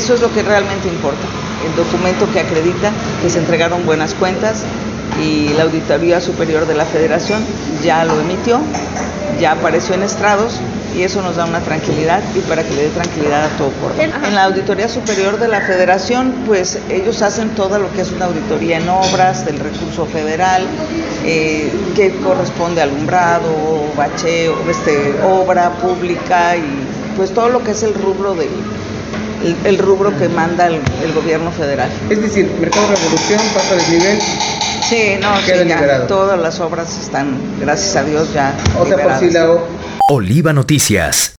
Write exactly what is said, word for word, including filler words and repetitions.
eso es lo que realmente importa, el documento que acredita que se entregaron buenas cuentas, y la Auditoría Superior de la Federación ya lo emitió, ya apareció en estrados, y eso nos da una tranquilidad, y para que le dé tranquilidad a todo Córdoba. En la Auditoría Superior de la Federación, pues ellos hacen todo lo que es una auditoría en obras del recurso federal, eh, que corresponde a alumbrado, bacheo, este, obra pública, y pues todo lo que es el rubro del el, el rubro que manda el, el gobierno federal. Es decir, Mercado Revolución, Paso Desnivel. Sí, no, sí, ya, todas las obras están, gracias a Dios, ya O sea, por si la Oliva Noticias.